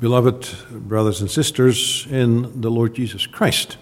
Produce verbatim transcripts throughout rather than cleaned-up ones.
Beloved brothers and sisters in the Lord Jesus Christ,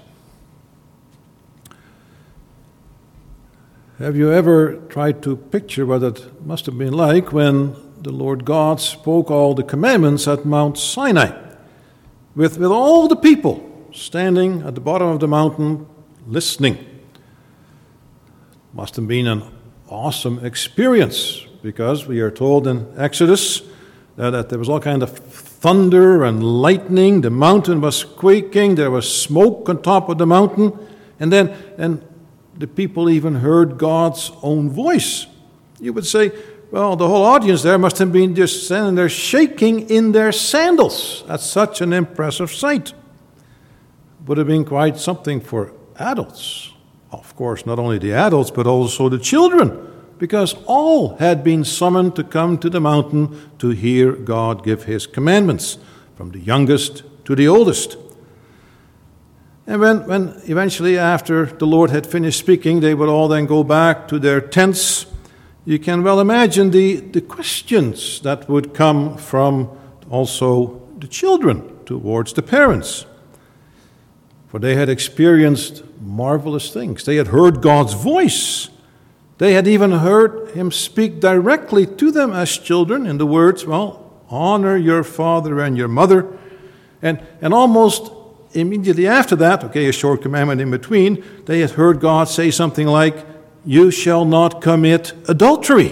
have you ever tried to picture what it must have been like when the Lord God spoke all the commandments at Mount Sinai, with, with all the people standing at the bottom of the mountain listening? Must have been an awesome experience, because we are told in Exodus that, that there was all kind of thunder and lightning, the mountain was quaking, there was smoke on top of the mountain, and then and the people even heard God's own voice. You would say, well, the whole audience there must have been just standing there shaking in their sandals at such an impressive sight. Would have been quite something for adults. Of course, not only the adults, but also the children, because all had been summoned to come to the mountain to hear God give his commandments, from the youngest to the oldest. And when, when eventually, after the Lord had finished speaking, they would all then go back to their tents, you can well imagine the, the questions that would come from also the children towards the parents. For they had experienced marvelous things. They had heard God's voice. They had even heard him speak directly to them as children in the words, well, honor your father and your mother. And, and almost immediately after that, okay, a short commandment in between, they had heard God say something like, you shall not commit adultery.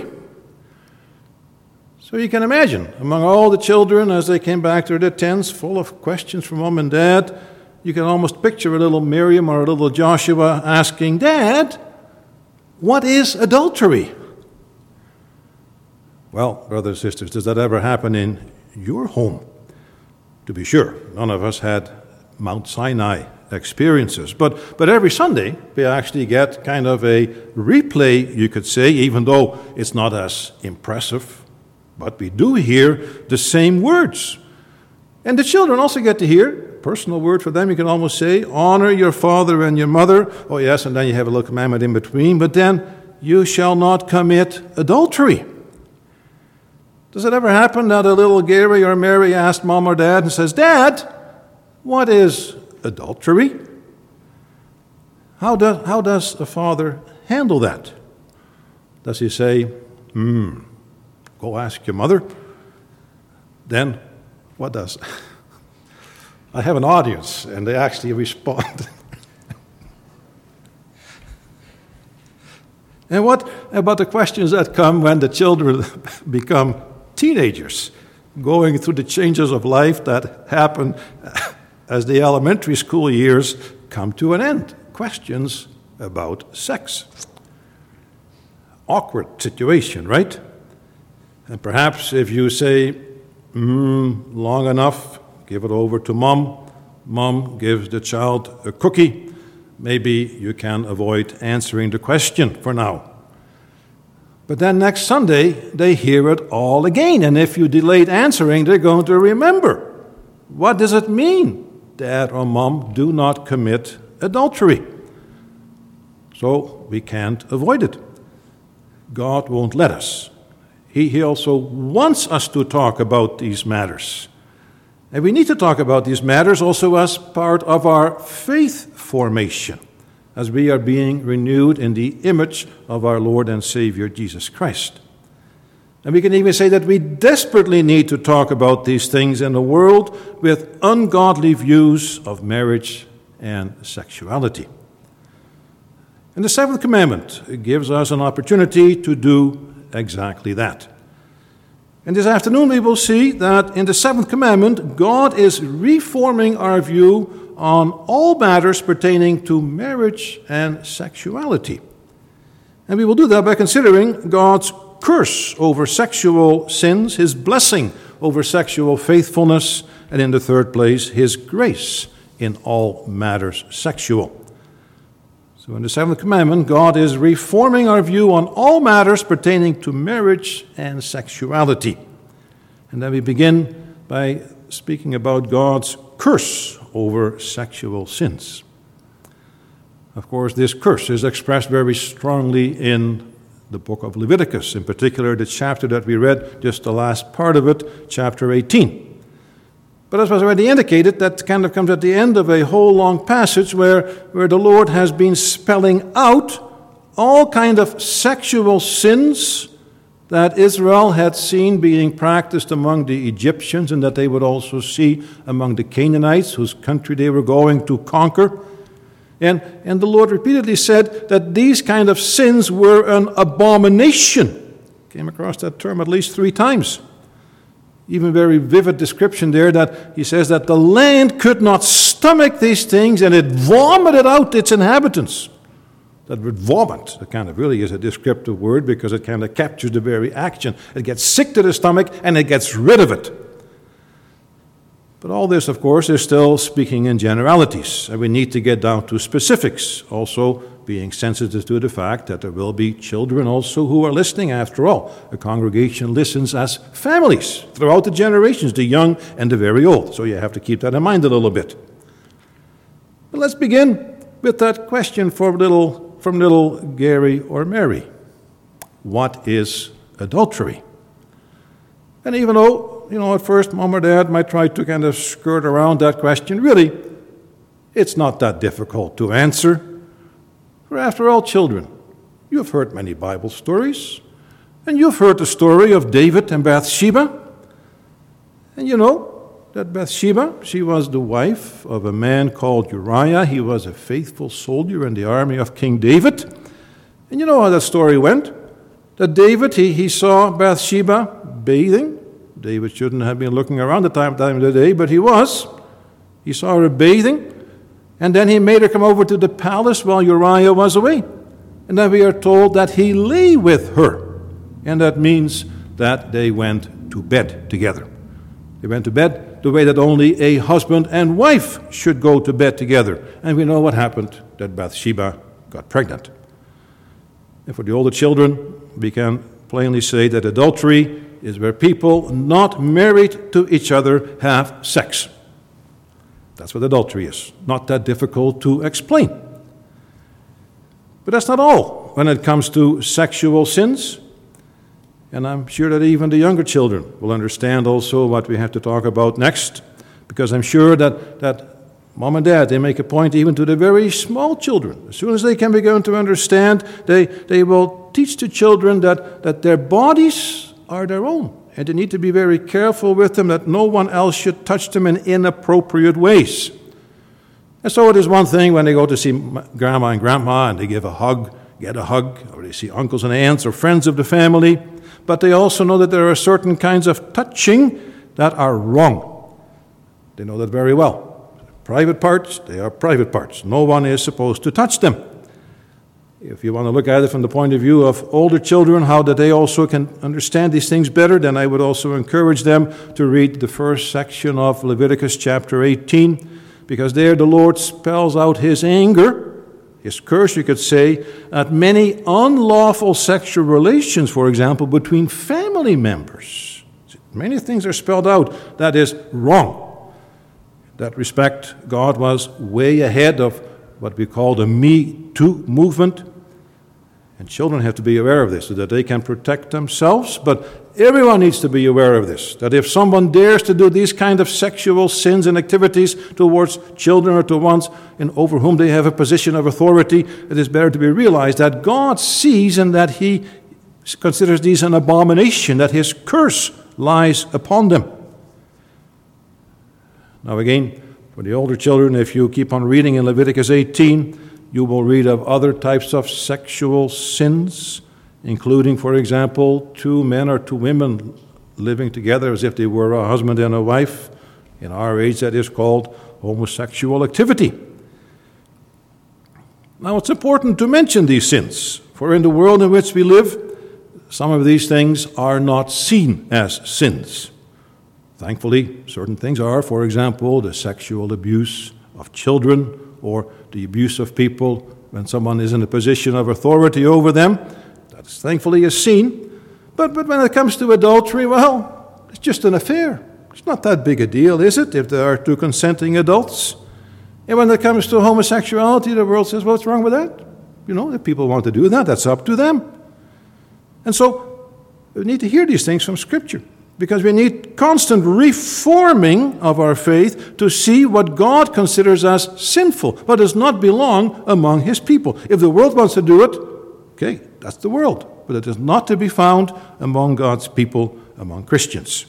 So you can imagine, among all the children, as they came back to their tents, full of questions from mom and dad, you can almost picture a little Miriam or a little Joshua asking, Dad, what is adultery? Well, brothers and sisters, does that ever happen in your home? To be sure, none of us had Mount Sinai experiences. But, but every Sunday, we actually get kind of a replay, you could say, even though it's not as impressive. But we do hear the same words. And the children also get to hear, personal word for them, you can almost say, honor your father and your mother. Oh yes, and then you have a little commandment in between. But then, you shall not commit adultery. Does it ever happen that a little Gary or Mary asked mom or dad and says, Dad, what is adultery? How does, how does a father handle that? Does he say, hmm, go ask your mother? Then, what does? I have an audience, and they actually respond. And what about the questions that come when the children become teenagers, going through the changes of life that happen as the elementary school years come to an end? Questions about sex. Awkward situation, right? And perhaps if you say, mm, long enough, give it over to mom. Mom gives the child a cookie. Maybe you can avoid answering the question for now. But then next Sunday, they hear it all again. And if you delayed answering, they're going to remember. What does it mean, Dad or Mom, do not commit adultery? So we can't avoid it. God won't let us. He, he also wants us to talk about these matters. And we need to talk about these matters also as part of our faith formation, as we are being renewed in the image of our Lord and Savior, Jesus Christ. And we can even say that we desperately need to talk about these things in a world with ungodly views of marriage and sexuality. And the seventh commandment gives us an opportunity to do exactly that. And this afternoon we will see that in the seventh commandment, God is reforming our view on all matters pertaining to marriage and sexuality. And we will do that by considering God's curse over sexual sins, his blessing over sexual faithfulness, and in the third place, his grace in all matters sexual. So in the seventh commandment, God is reforming our view on all matters pertaining to marriage and sexuality. And then we begin by speaking about God's curse over sexual sins. Of course, this curse is expressed very strongly in the book of Leviticus, in particular the chapter that we read, just the last part of it, chapter eighteen. But as was already indicated, that kind of comes at the end of a whole long passage where, where the Lord has been spelling out all kind of sexual sins that Israel had seen being practiced among the Egyptians and that they would also see among the Canaanites, whose country they were going to conquer. And, and the Lord repeatedly said that these kind of sins were an abomination. Came across that term at least three times. Even very vivid description there that he says that the land could not stomach these things and it vomited out its inhabitants. That word vomit, that kind of really is a descriptive word because it kind of captures the very action. It gets sick to the stomach and it gets rid of it. But all this, of course, is still speaking in generalities, and we need to get down to specifics, also being sensitive to the fact that there will be children also who are listening. After all, a congregation listens as families throughout the generations, the young and the very old. So you have to keep that in mind a little bit. But let's begin with that question for little, from little Gary or Mary. What is adultery? And even though, you know, at first Mom or Dad might try to kind of skirt around that question, really, it's not that difficult to answer. For after all, children, you've heard many Bible stories, and you've heard the story of David and Bathsheba. And you know that Bathsheba, she was the wife of a man called Uriah. He was a faithful soldier in the army of King David. And you know how that story went? That David, he, he saw Bathsheba bathing. David shouldn't have been looking around the time, time of the day, but he was. He saw her bathing, and then he made her come over to the palace while Uriah was away. And then we are told that he lay with her, and that means that they went to bed together. They went to bed the way that only a husband and wife should go to bed together. And we know what happened, that Bathsheba got pregnant. And for the older children, we can plainly say that adultery is where people not married to each other have sex. That's what adultery is. Not that difficult to explain. But that's not all when it comes to sexual sins. And I'm sure that even the younger children will understand also what we have to talk about next, because I'm sure that, that Mom and Dad, they make a point even to the very small children. As soon as they can begin to understand, they, they will teach the children that, that their bodies are their own. And they need to be very careful with them, that no one else should touch them in inappropriate ways. And so it is one thing when they go to see grandma and grandma and they give a hug, get a hug, or they see uncles and aunts or friends of the family. But they also know that there are certain kinds of touching that are wrong. They know that very well. Private parts, they are private parts. No one is supposed to touch them. If you want to look at it from the point of view of older children, how that they also can understand these things better, then I would also encourage them to read the first section of Leviticus chapter eighteen, because there the Lord spells out his anger, his curse, you could say, at many unlawful sexual relations, for example, between family members. Many things are spelled out that is wrong. In that respect, God was way ahead of what we call the Me Too movement. And children have to be aware of this so that they can protect themselves. But everyone needs to be aware of this, that if someone dares to do these kind of sexual sins and activities towards children or to ones in, over whom they have a position of authority, it is better to be realized that God sees and that he considers these an abomination, that his curse lies upon them. Now again, for the older children, if you keep on reading in Leviticus eighteen, you will read of other types of sexual sins, including, for example, two men or two women living together as if they were a husband and a wife. In our age, that is called homosexual activity. Now, it's important to mention these sins, for in the world in which we live, some of these things are not seen as sins. Thankfully, certain things are, for example, the sexual abuse of children or the abuse of people when someone is in a position of authority over them. That is thankfully is seen. But, but when it comes to adultery, well, it's just an affair. It's not that big a deal, is it, if there are two consenting adults? And when it comes to homosexuality, the world says, well, what's wrong with that? You know, if people want to do that, that's up to them. And so we need to hear these things from Scripture. because we need constant reforming of our faith to see what God considers as sinful, what does not belong among his people. If the world wants to do it, okay, that's the world, but it is not to be found among God's people, among Christians.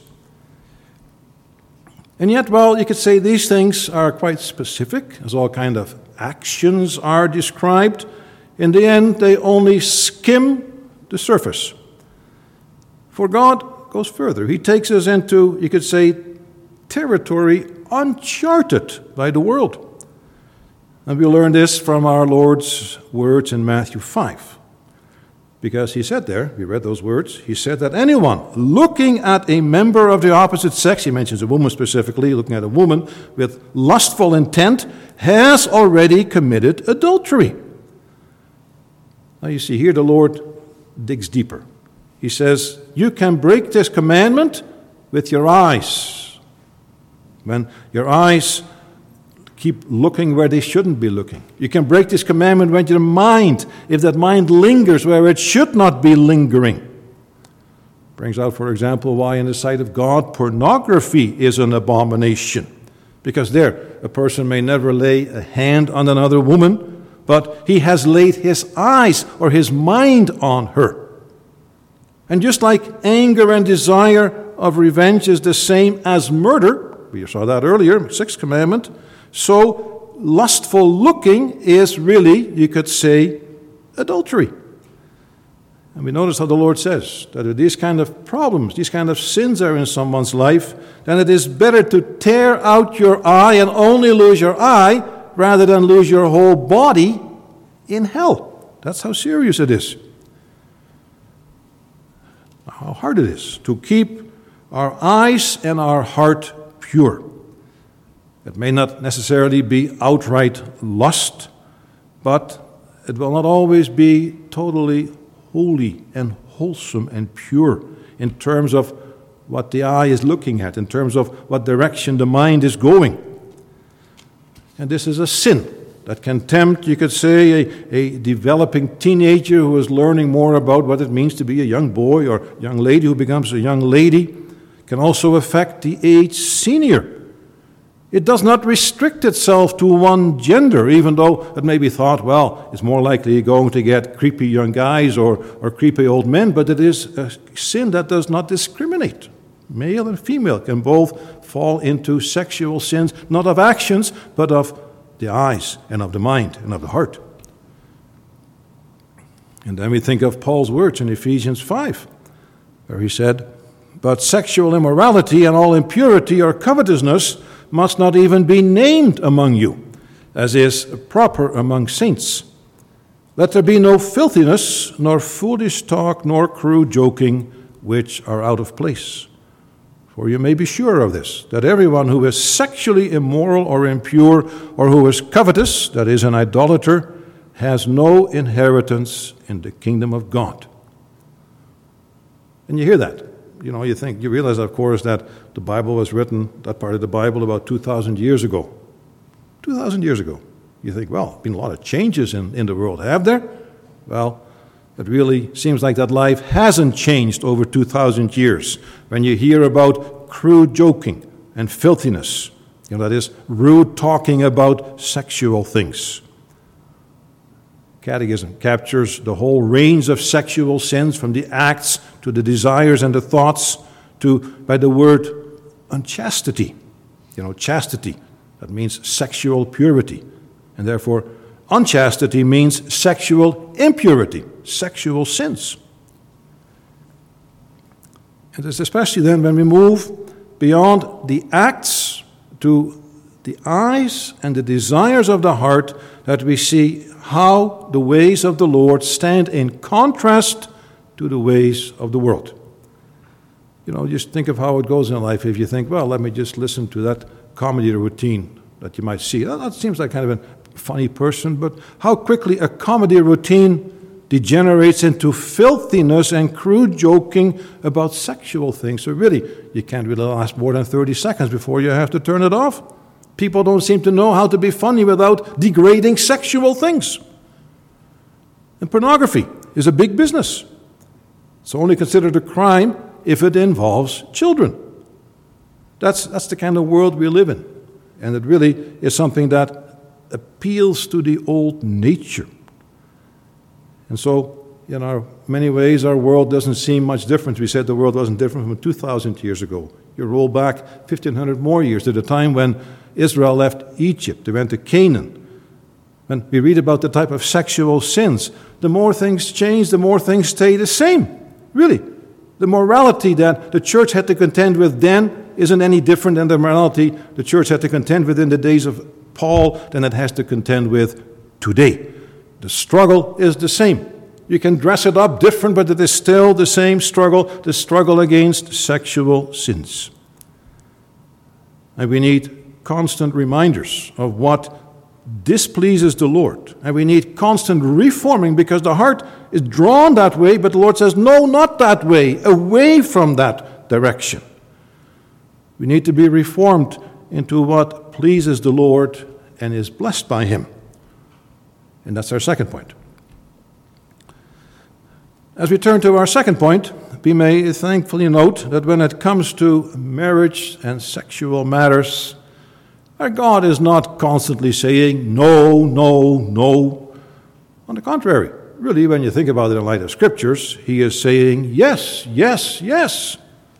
And yet, well, you could say these things are quite specific, as all kind of actions are described. In the end, they only skim the surface. For God goes further. He takes us into, you could say, territory uncharted by the world. And we learn this from our Lord's words in Matthew five. Because he said there, we read those words, he said that anyone looking at a member of the opposite sex, he mentions a woman specifically, looking at a woman with lustful intent, has already committed adultery. Now you see, here the Lord digs deeper. He says, you can break this commandment with your eyes. When your eyes keep looking where they shouldn't be looking. You can break this commandment when your mind, if that mind lingers where it should not be lingering. Brings out, for example, why in the sight of God pornography is an abomination. Because there, a person may never lay a hand on another woman, but he has laid his eyes or his mind on her. And just like anger and desire of revenge is the same as murder, we saw that earlier, sixth commandment, so lustful looking is really, you could say, adultery. And we notice how the Lord says that if these kind of problems, these kind of sins are in someone's life, then it is better to tear out your eye and only lose your eye rather than lose your whole body in hell. That's how serious it is. How hard it is to keep our eyes and our heart pure. It may not necessarily be outright lust, but it will not always be totally holy and wholesome and pure in terms of what the eye is looking at, in terms of what direction the mind is going. And this is a sin that can tempt, you could say, a, a developing teenager who is learning more about what it means to be a young boy or young lady who becomes a young lady. It can also affect the aged senior. It does not restrict itself to one gender, even though it may be thought, well, it's more likely going to get creepy young guys or, or creepy old men, but it is a sin that does not discriminate. Male and female can both fall into sexual sins, not of actions, but of the eyes and of the mind and of the heart. And then we think of Paul's words in Ephesians five, where he said, but sexual immorality and all impurity or covetousness must not even be named among you, as is proper among saints. Let there be no filthiness, nor foolish talk, nor crude joking, which are out of place. For you may be sure of this, that everyone who is sexually immoral or impure, or who is covetous, that is, an idolater, has no inheritance in the kingdom of God. And you hear that. You know, you think, you realize, of course, that the Bible was written, that part of the Bible, about two thousand years ago. two thousand years ago. You think, well, there's been a lot of changes in, in the world, have there? Well, it really seems like that life hasn't changed over two thousand years. When you hear about crude joking and filthiness, you know, that is, rude talking about sexual things. Catechism captures the whole range of sexual sins, from the acts to the desires and the thoughts, to, by the word, unchastity. You know, chastity, that means sexual purity. And therefore, unchastity means sexual impurity, sexual sins. And it's especially then when we move beyond the acts to the eyes and the desires of the heart that we see how the ways of the Lord stand in contrast to the ways of the world. You know, just think of how it goes in life. If you think, well, let me just listen to that comedy routine that you might see. That seems like kind of a funny person, but how quickly a comedy routine degenerates into filthiness and crude joking about sexual things. So really, you can't really last more than thirty seconds before you have to turn it off. People don't seem to know how to be funny without degrading sexual things. And pornography is a big business. It's only considered a crime if it involves children. That's, that's the kind of world we live in. And it really is something that appeals to the old nature. And so, in our many ways, our world doesn't seem much different. We said the world wasn't different from two thousand years ago. You roll back fifteen hundred more years to the time when Israel left Egypt. They went to Canaan. When we read about the type of sexual sins, the more things change, the more things stay the same. Really. The morality that the church had to contend with then isn't any different than the morality the church had to contend with in the days of Paul than it has to contend with today. The struggle is the same. You can dress it up different, but it is still the same struggle, the struggle against sexual sins. And we need constant reminders of what displeases the Lord. And we need constant reforming because the heart is drawn that way, but the Lord says, no, not that way, away from that direction. We need to be reformed into what pleases the Lord and is blessed by Him. And that's our second point. As we turn to our second point, we may thankfully note that when it comes to marriage and sexual matters, our God is not constantly saying, no, no, no. On the contrary, really, when you think about it in light of Scriptures, He is saying, yes, yes, yes.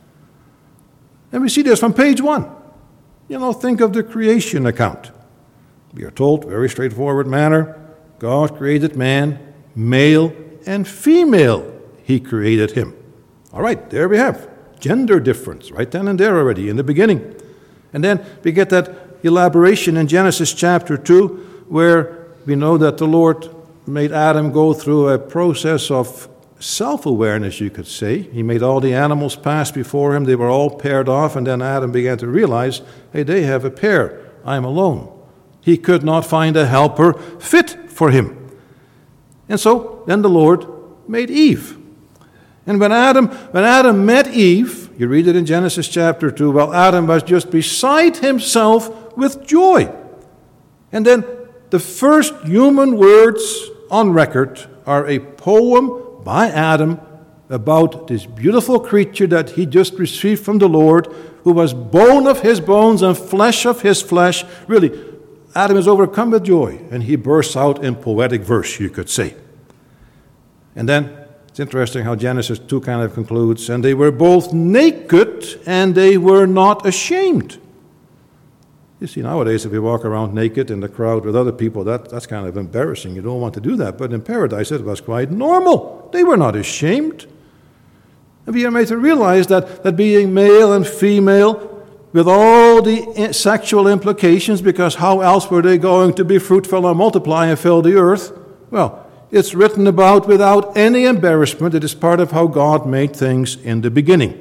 And we see this from page one. You know, think of the creation account. We are told, very straightforward manner, God created man, male and female, He created him. All right, there we have gender difference right then and there already in the beginning. And then we get that elaboration in Genesis chapter two, where we know that the Lord made Adam go through a process of self-awareness, you could say. He made all the animals pass before him. They were all paired off, and then Adam began to realize, hey, they have a pair. I'm alone. He could not find a helper fit for him. And so then the Lord made Eve. And when Adam, when Adam met Eve, you read it in Genesis chapter two, well, Adam was just beside himself with joy. And then the first human words on record are a poem by Adam about this beautiful creature that he just received from the Lord, who was bone of his bones and flesh of his flesh. Really, Adam is overcome with joy, and he bursts out in poetic verse, you could say. And then it's interesting how Genesis two kind of concludes, and they were both naked, and they were not ashamed. You see, nowadays, if we walk around naked in the crowd with other people, that, that's kind of embarrassing. You don't want to do that. But in paradise, it was quite normal. They were not ashamed. And we are made to realize that, that being male and female, with all the sexual implications, because how else were they going to be fruitful and multiply and fill the earth? Well, it's written about without any embarrassment. It is part of how God made things in the beginning.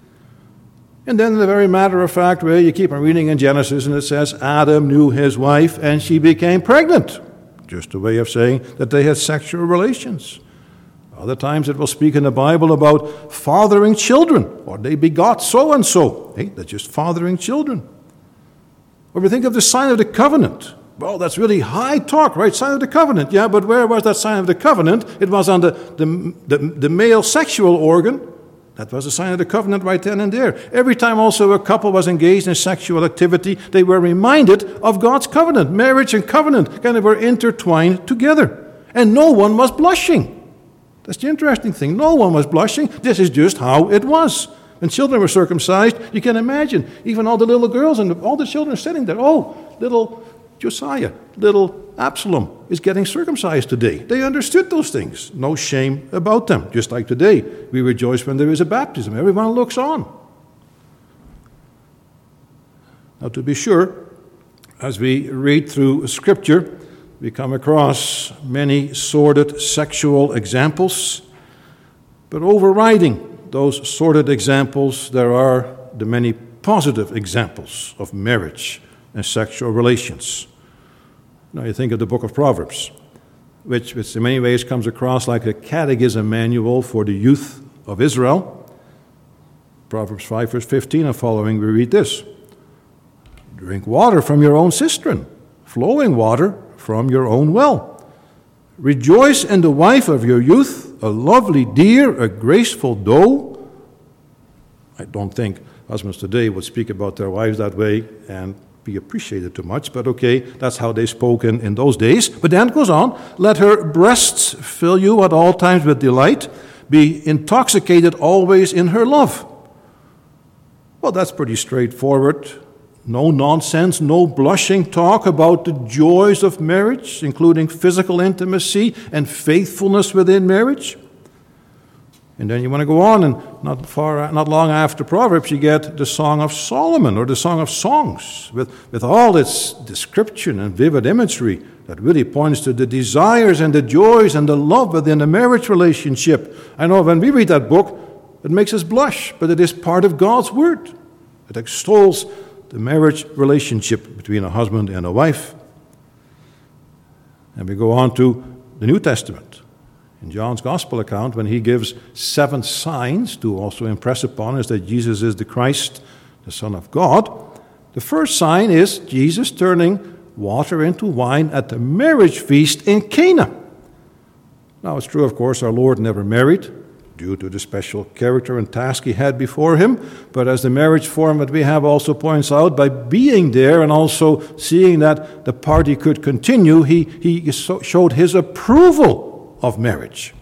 And then in a very matter-of-fact way, you keep on reading in Genesis, and it says, Adam knew his wife, and she became pregnant. Just a way of saying that they had sexual relations. Other times it will speak in the Bible about fathering children, or they begot so-and-so. Hey, they're just fathering children. Or we think of the sign of the covenant. Well, that's really high talk, right? Sign of the covenant. Yeah, but where was that sign of the covenant? It was on the, the, the, the male sexual organ. That was a sign of the covenant right then and there. Every time also a couple was engaged in sexual activity, they were reminded of God's covenant. Marriage and covenant kind of were intertwined together. And no one was blushing. That's the interesting thing. No one was blushing. This is just how it was. When children were circumcised, you can imagine, even all the little girls and all the children sitting there, oh, little Josiah, little Absalom is getting circumcised today. They understood those things. No shame about them. Just like today, we rejoice when there is a baptism. Everyone looks on. Now, to be sure, as we read through Scripture, we come across many sordid sexual examples. But overriding those sordid examples, there are the many positive examples of marriage and sexual relations. Now you think of the book of Proverbs, which, which in many ways comes across like a catechism manual for the youth of Israel. Proverbs five, verse fifteen and following, we read this. Drink water from your own cistern, flowing water from your own well. Rejoice in the wife of your youth, a lovely deer, a graceful doe. I don't think husbands today would speak about their wives that way and be appreciated too much, but okay, that's how they spoke in, in those days. But then it goes on, let her breasts fill you at all times with delight, be intoxicated always in her love. Well, that's pretty straightforward. No nonsense, no blushing talk about the joys of marriage, including physical intimacy and faithfulness within marriage. And then you want to go on, and not far, not long after Proverbs, you get the Song of Solomon, or the Song of Songs, with, with all its description and vivid imagery that really points to the desires and the joys and the love within a marriage relationship. I know when we read that book, it makes us blush, but it is part of God's Word. It extols the marriage relationship between a husband and a wife. And we go on to the New Testament. In John's Gospel account, when he gives seven signs to also impress upon us that Jesus is the Christ, the Son of God, the first sign is Jesus turning water into wine at the marriage feast in Cana. Now, it's true, of course, our Lord never married, due to the special character and task he had before him, but as the marriage form that we have also points out, by being there and also seeing that the party could continue, he, he showed his approval of marriage.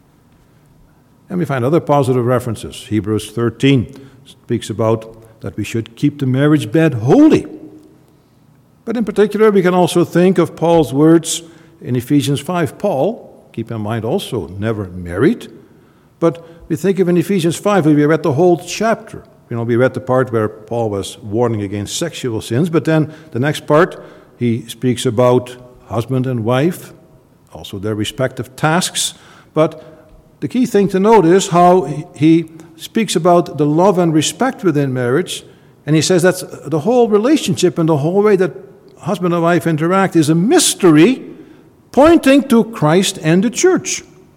And we find other positive references. Hebrews thirteen speaks about that we should keep the marriage bed holy. But in particular, we can also think of Paul's words in Ephesians five. Paul, keep in mind also, never married. But we think of in Ephesians five, we read the whole chapter. You know, we read the part where Paul was warning against sexual sins, but then the next part, he speaks about husband and wife, also their respective tasks. But the key thing to note is how he speaks about the love and respect within marriage, and he says that's the whole relationship and the whole way that husband and wife interact is a mystery pointing to Christ and the church.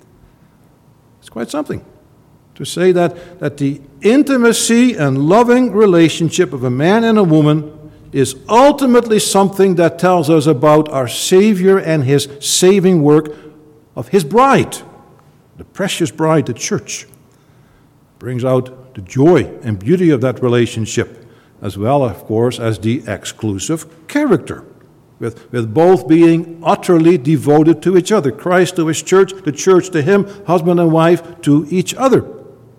It's quite something to say that, that the intimacy and loving relationship of a man and a woman is ultimately something that tells us about our Savior and his saving work of his bride, the precious bride, the church. Brings out the joy and beauty of that relationship, as well, of course, as the exclusive character, with, with both being utterly devoted to each other. Christ to his church, the church to him, husband and wife to each other.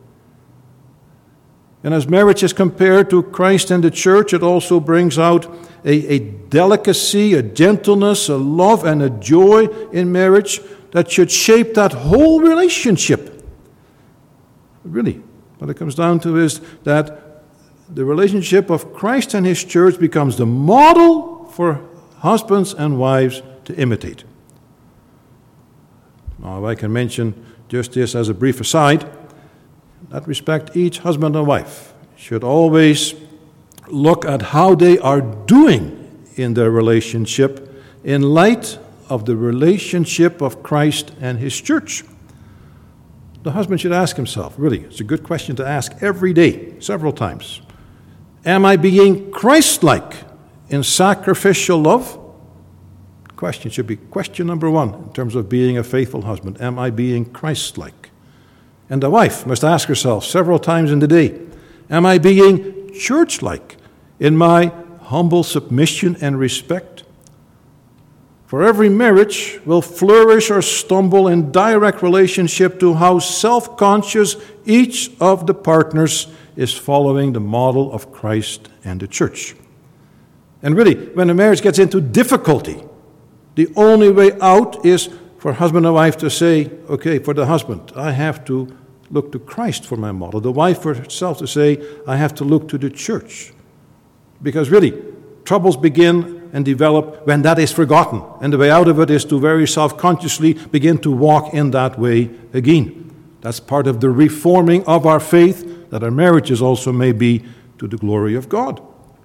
And as marriage is compared to Christ and the church, it also brings out a, a delicacy, a gentleness, a love, and a joy in marriage that should shape that whole relationship. Really, what it comes down to is that the relationship of Christ and his church becomes the model for husbands and wives to imitate. Now, if I can mention just this as a brief aside, in that respect, each husband and wife should always look at how they are doing in their relationship in light of the relationship of Christ and his church. The husband should ask himself, really, it's a good question to ask every day, several times. Am I being Christ-like in sacrificial love? The question should be question number one in terms of being a faithful husband. Am I being Christ-like? And the wife must ask herself several times in the day, am I being church-like in my humble submission and respect? For every marriage will flourish or stumble in direct relationship to how self-conscious each of the partners is following the model of Christ and the church. And really, when a marriage gets into difficulty, the only way out is for husband and wife to say, okay, for the husband, I have to look to Christ for my model. The wife for herself to say, I have to look to the church. Because really, troubles begin and develop when that is forgotten. And the way out of it is to very self-consciously begin to walk in that way again. That's part of the reforming of our faith, that our marriages also may be to the glory of God.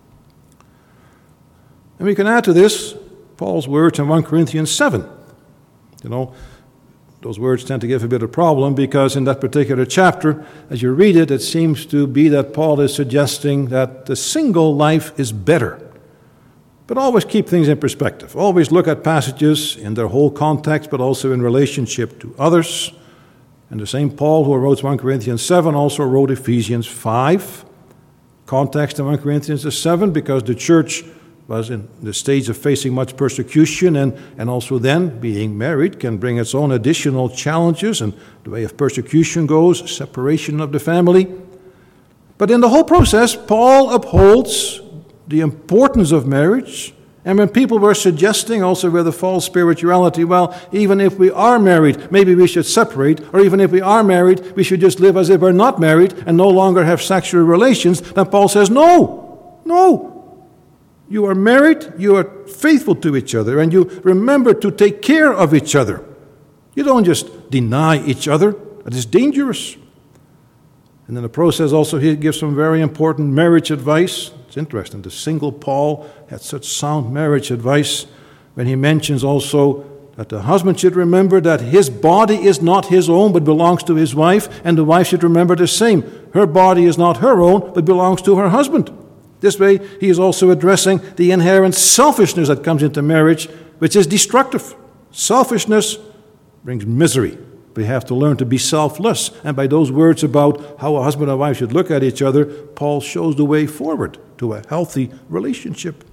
And we can add to this Paul's words in First Corinthians seven. You know, those words tend to give a bit of problem because in that particular chapter, as you read it, it seems to be that Paul is suggesting that the single life is better. But always keep things in perspective. Always look at passages in their whole context, but also in relationship to others. And the same Paul who wrote First Corinthians seven also wrote Ephesians five. Context of First Corinthians is seven because the church was in the stage of facing much persecution, and, and also then being married can bring its own additional challenges, and the way of persecution goes, separation of the family. But in the whole process, Paul upholds the importance of marriage. And when people were suggesting also with a false spirituality, well, even if we are married, maybe we should separate, or even if we are married, we should just live as if we're not married and no longer have sexual relations, then Paul says, no, no. You are married, you are faithful to each other, and you remember to take care of each other. You don't just deny each other. That is dangerous. And in the process also he gives some very important marriage advice. It's interesting, the single Paul had such sound marriage advice when he mentions also that the husband should remember that his body is not his own but belongs to his wife, and the wife should remember the same. Her body is not her own but belongs to her husband. This way, he is also addressing the inherent selfishness that comes into marriage, which is destructive. Selfishness brings misery. We have to learn to be selfless. And by those words about how a husband and wife should look at each other, Paul shows the way forward to a healthy relationship.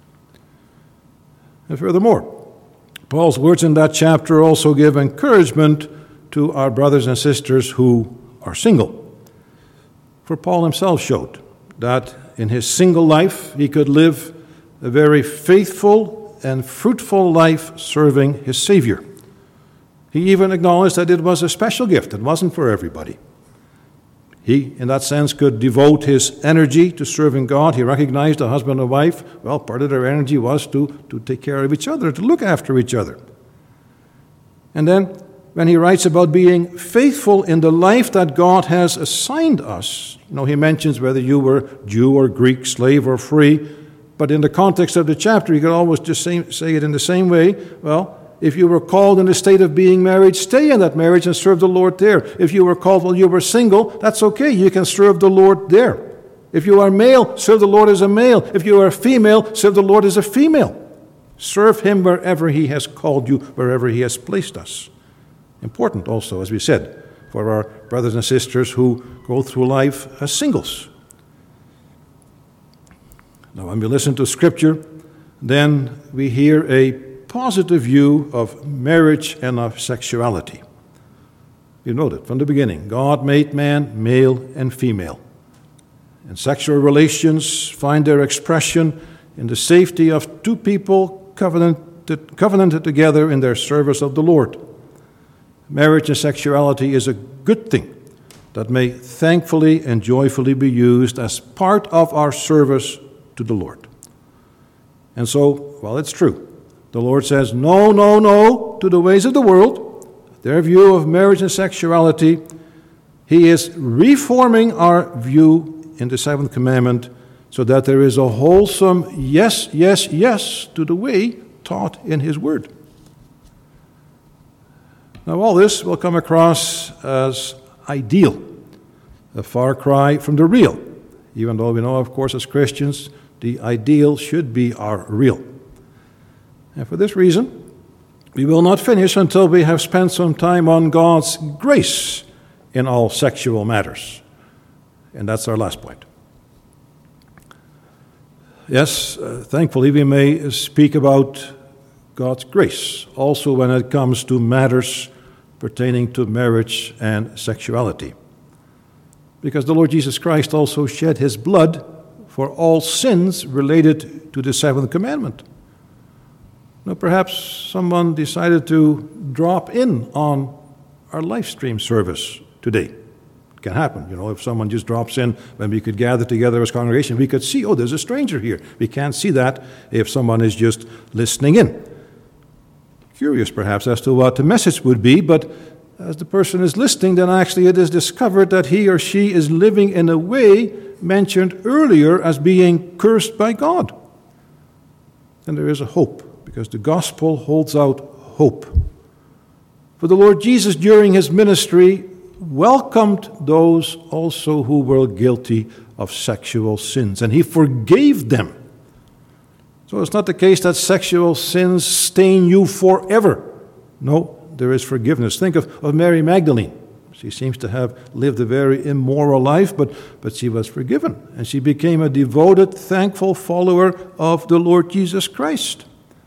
And furthermore, Paul's words in that chapter also give encouragement to our brothers and sisters who are single. For Paul himself showed that in his single life, he could live a very faithful and fruitful life serving his Savior. He even acknowledged that it was a special gift. It wasn't for everybody. He, in that sense, could devote his energy to serving God. He recognized a husband and wife. Well, part of their energy was to, to take care of each other, to look after each other. And then, when he writes about being faithful in the life that God has assigned us, you know, he mentions whether you were Jew or Greek, slave or free, but in the context of the chapter, you could always just say, say it in the same way. Well, if you were called in the state of being married, stay in that marriage and serve the Lord there. If you were called while you were single, that's okay. You can serve the Lord there. If you are male, serve the Lord as a male. If you are a female, serve the Lord as a female. Serve him wherever he has called you, wherever he has placed us. Important also, as we said, for our brothers and sisters who go through life as singles. Now, when we listen to Scripture, then we hear a positive view of marriage and of sexuality. You noted from the beginning, God made man male and female. And sexual relations find their expression in the safety of two people covenanted, covenanted together in their service of the Lord. Marriage and sexuality is a good thing that may thankfully and joyfully be used as part of our service to the Lord. And so, well, it's true. The Lord says, no, no, no to the ways of the world, their view of marriage and sexuality. He is reforming our view in the seventh commandment so that there is a wholesome yes, yes, yes to the way taught in his word. Now, all this will come across as ideal, a far cry from the real, even though we know, of course, as Christians, the ideal should be our real. And for this reason, we will not finish until we have spent some time on God's grace in all sexual matters. And that's our last point. Yes, uh, thankfully we may speak about God's grace also when it comes to matters pertaining to marriage and sexuality. Because the Lord Jesus Christ also shed his blood for all sins related to the seventh commandment. Now, perhaps someone decided to drop in on our live stream service today. It can happen, you know, if someone just drops in when we could gather together as a congregation, we could see, oh, there's a stranger here. We can't see that if someone is just listening in. Curious, perhaps, as to what the message would be, but as the person is listening, then actually it is discovered that he or she is living in a way mentioned earlier as being cursed by God. And there is a hope, because the gospel holds out hope. For the Lord Jesus, during his ministry, welcomed those also who were guilty of sexual sins, and he forgave them. So it's not the case that sexual sins stain you forever. No, there is forgiveness. Think of, of Mary Magdalene. She seems to have lived a very immoral life, but, but she was forgiven. And she became a devoted, thankful follower of the Lord Jesus Christ.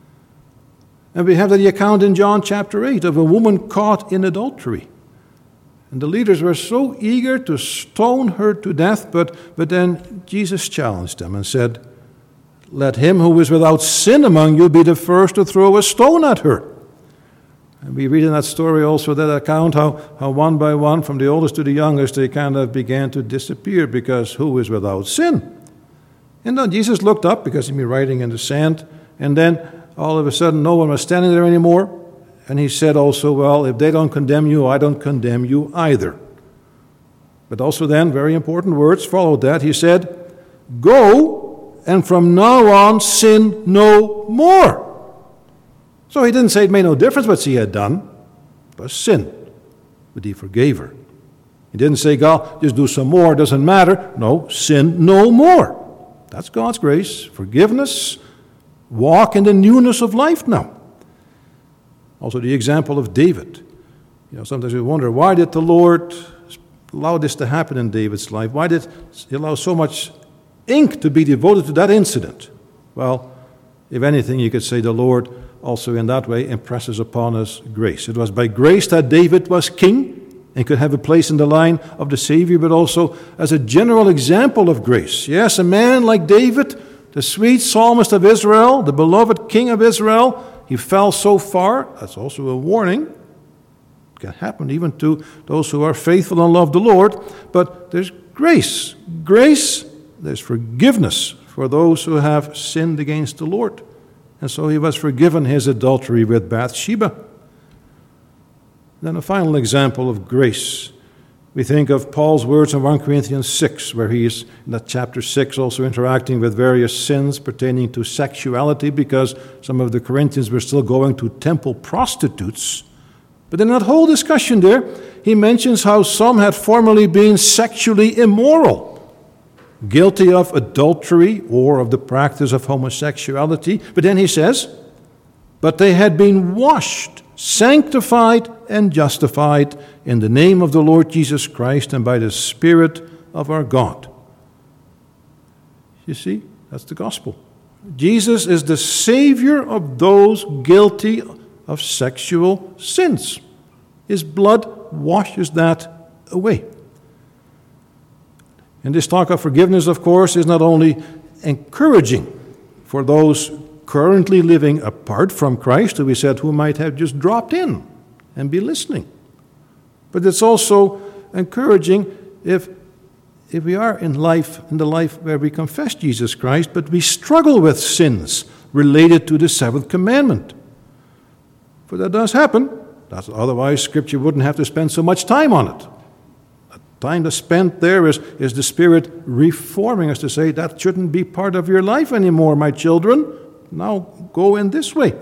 And we have the account in John chapter eight of a woman caught in adultery. And the leaders were so eager to stone her to death, but, but then Jesus challenged them and said, "Let him who is without sin among you be the first to throw a stone at her." And we read in that story also that account how, how one by one, from the oldest to the youngest, they kind of began to disappear because who is without sin? And then Jesus looked up because he'd been writing in the sand, and then all of a sudden no one was standing there anymore. And he said also, well, if they don't condemn you, I don't condemn you either. But also then, very important words followed that. He said, "Go, and from now on sin no more." So he didn't say it made no difference what she had done. It was sin. But he forgave her. He didn't say, God, just do some more, it doesn't matter. No, sin no more. That's God's grace, forgiveness, walk in the newness of life now. Also the example of David. You know, sometimes we wonder, why did the Lord allow this to happen in David's life? Why did he allow so much ink to be devoted to that incident? Well, if anything, you could say the Lord also in that way impresses upon us grace. It was by grace that David was king and could have a place in the line of the Savior, but also as a general example of grace. Yes, a man like David, the sweet psalmist of Israel, the beloved king of Israel, he fell so far. That's also a warning. It can happen even to those who are faithful and love the Lord. But there's grace. Grace, there's forgiveness for those who have sinned against the Lord. And so he was forgiven his adultery with Bathsheba. Then a final example of grace. We think of Paul's words in First Corinthians six, where he is, in that chapter six, also interacting with various sins pertaining to sexuality, because some of the Corinthians were still going to temple prostitutes. But in that whole discussion there, he mentions how some had formerly been sexually immoral, guilty of adultery or of the practice of homosexuality. But then he says, but they had been washed, sanctified, and justified in the name of the Lord Jesus Christ and by the Spirit of our God. You see, that's the gospel. Jesus is the Savior of those guilty of sexual sins. His blood washes that away. And this talk of forgiveness, of course, is not only encouraging for those currently living apart from Christ, who we said who might have just dropped in and be listening, but it's also encouraging if if we are in life, in the life where we confess Jesus Christ, but we struggle with sins related to the seventh commandment. For that does happen. That's, otherwise, Scripture wouldn't have to spend so much time on it. Time to spend there is, is the Spirit reforming us to say, that shouldn't be part of your life anymore, my children. Now go in this way.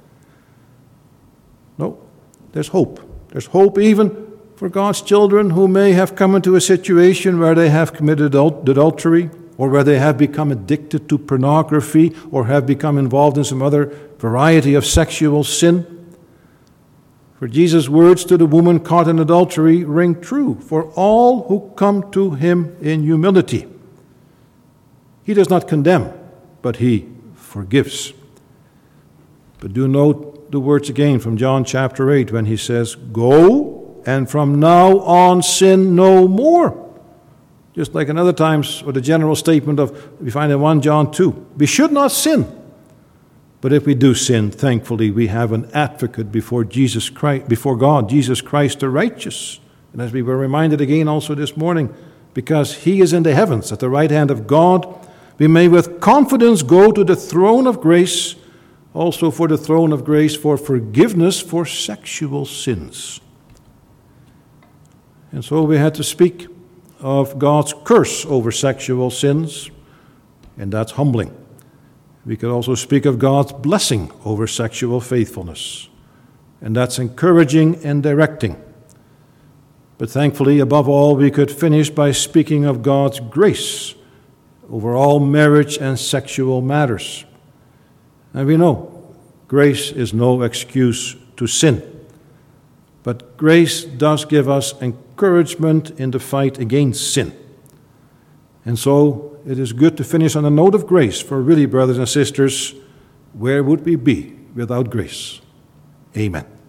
No, there's hope. There's hope even for God's children who may have come into a situation where they have committed adultery, or where they have become addicted to pornography, or have become involved in some other variety of sexual sin. For Jesus' words to the woman caught in adultery ring true for all who come to him in humility. He does not condemn, but he forgives. But do note the words again from John chapter eight when he says, "Go, and from now on sin no more." Just like in other times, or the general statement of, we find in First John two, we should not sin. But if we do sin, thankfully, we have an advocate before Jesus Christ, before God, Jesus Christ the righteous. And as we were reminded again also this morning, because he is in the heavens at the right hand of God, we may with confidence go to the throne of grace, also for the throne of grace for forgiveness for sexual sins. And so we had to speak of God's curse over sexual sins, and that's humbling. We could also speak of God's blessing over sexual faithfulness, and that's encouraging and directing. But thankfully, above all, we could finish by speaking of God's grace over all marriage and sexual matters. And we know grace is no excuse to sin, but grace does give us encouragement in the fight against sin. And so it is good to finish on a note of grace, for really, brothers and sisters, where would we be without grace? Amen.